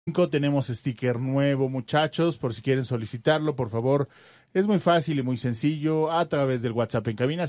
Tenemos sticker nuevo, muchachos, por si quieren solicitarlo, por favor. Es muy fácil y muy sencillo a través del WhatsApp en cabina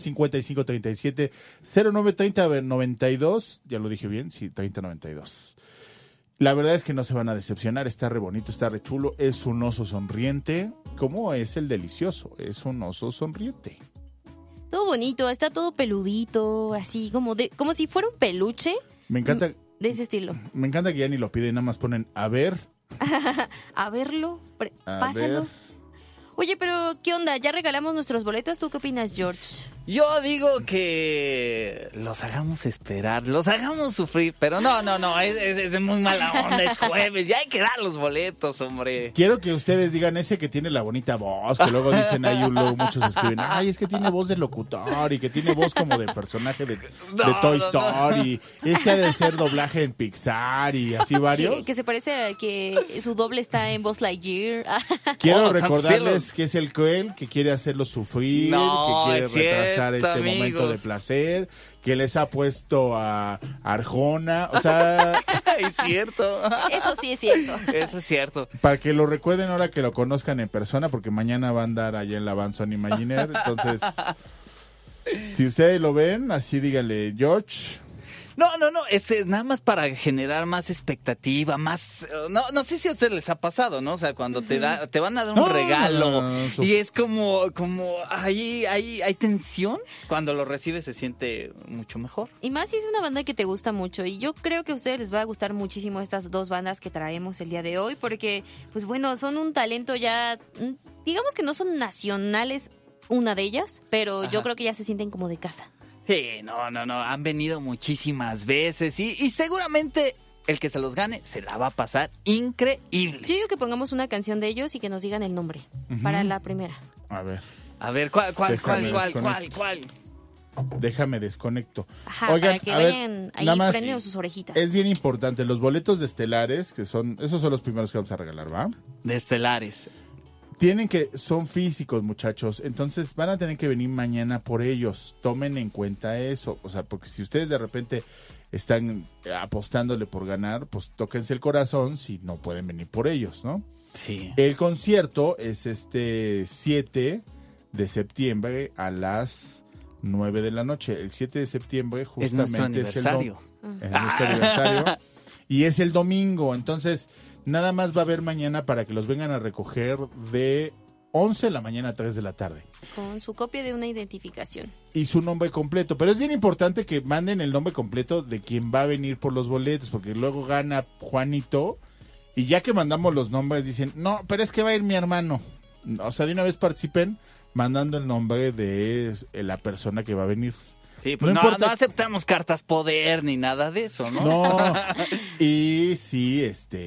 5537-0930-92. Ya lo dije bien, sí, 3092. La verdad es que no se van a decepcionar, está re bonito, está re chulo. Es un oso sonriente, como es el delicioso, es un oso sonriente. Todo bonito, está todo peludito, así como si fuera un peluche. Me encanta. De ese estilo. Me encanta que ya ni lo piden, nada más ponen a ver. A verlo, pásalo. Ver. Oye, pero ¿qué onda? ¿Ya regalamos nuestros boletos? ¿Tú qué opinas, George? Yo digo que los hagamos esperar, los hagamos sufrir, pero no, es muy mala onda, es jueves, ya hay que dar los boletos, hombre. Quiero que ustedes digan ese que tiene la bonita voz, que luego dicen ahí, luego muchos escriben, ay, es que tiene voz de locutor y que tiene voz como de personaje de Toy Story. Ese ha de ser doblaje en Pixar y así varios. Que se parece a que su doble está en Buzz Lightyear. Quiero recordarles que es el cruel, que quiere hacerlos sufrir, que quiere retrasar este momento de placer, que les ha puesto a Arjona, o sea... Es cierto. Eso sí es cierto. Eso es cierto. Para que lo recuerden ahora que lo conozcan en persona, porque mañana va a andar allá en la Van Imaginer, entonces... Si ustedes lo ven, así díganle, George... No, es nada más para generar más expectativa, más... No sé si a ustedes les ha pasado, ¿no? O sea, cuando te van a dar un regalo y es como hay tensión, cuando lo recibes se siente mucho mejor. Y más si es una banda que te gusta mucho, y yo creo que a ustedes les va a gustar muchísimo estas dos bandas que traemos el día de hoy, porque, pues bueno, son un talento ya, digamos que no son nacionales una de ellas, pero yo creo que ya se sienten como de casa. Sí, no, han venido muchísimas veces y seguramente el que se los gane se la va a pasar increíble. Yo digo que pongamos una canción de ellos y que nos digan el nombre para la primera. A ver, ¿cuál? Déjame desconecto. Ajá, oigan, para que vayan ahí prendiendo sus orejitas. Es bien importante, los boletos de estelares, esos son los primeros que vamos a regalar, ¿va? De estelares. Son físicos, muchachos, entonces van a tener que venir mañana por ellos. Tomen en cuenta eso, o sea, porque si ustedes de repente están apostándole por ganar, pues tóquense el corazón si no pueden venir por ellos, ¿no? Sí. El concierto es 7 de septiembre a las 9 de la noche. El 7 de septiembre justamente es nuestro aniversario. Y es el domingo, entonces nada más va a haber mañana para que los vengan a recoger de 11 de la mañana a 3 de la tarde. Con su copia de una identificación. Y su nombre completo, pero es bien importante que manden el nombre completo de quien va a venir por los boletos, porque luego gana Juanito y ya que mandamos los nombres dicen, no, pero es que va a ir mi hermano. O sea, de una vez participen mandando el nombre de la persona que va a venir. Sí, pues no aceptamos cartas poder ni nada de eso, ¿no? No, y sí,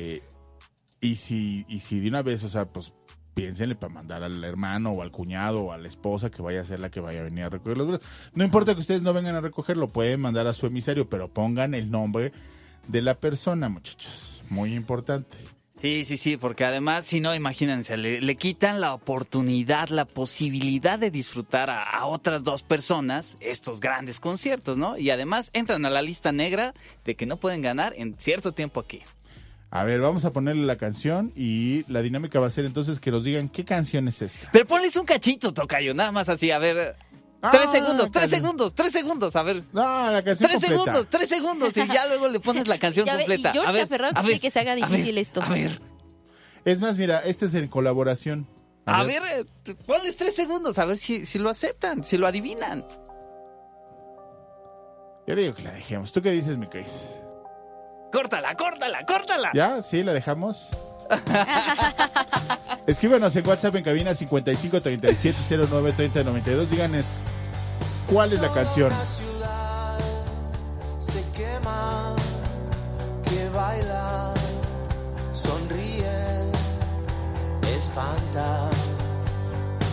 y si de una vez, o sea, pues piénsenle para mandar al hermano o al cuñado o a la esposa que vaya a ser la que vaya a venir a recoger los boletos. No importa que ustedes no vengan a recogerlo, pueden mandar a su emisario, pero pongan el nombre de la persona, muchachos. Muy importante. Sí, porque además, si no, imagínense, le quitan la oportunidad, la posibilidad de disfrutar a otras dos personas estos grandes conciertos, ¿no? Y además entran a la lista negra de que no pueden ganar en cierto tiempo aquí. A ver, vamos a ponerle la canción y la dinámica va a ser entonces que nos digan qué canción es esta. Pero ponles un cachito, tocayo, nada más así, a ver... 3 segundos, a ver. No, la canción completa. 3 segundos y ya luego le pones la canción completa. Y George aferrado quiere que se haga difícil esto. A ver. Es más, mira, este es en colaboración. A ver, ponles 3 segundos, a ver si lo aceptan, si lo adivinan. Yo digo que la dejemos. ¿Tú qué dices, mi Cris? Córtala. ¿Ya? ¿Sí? ¿La dejamos? Escríbanos en WhatsApp en cabina 5537093092. Díganos cuál es la canción. La ciudad se quema, que baila, sonríe, espanta.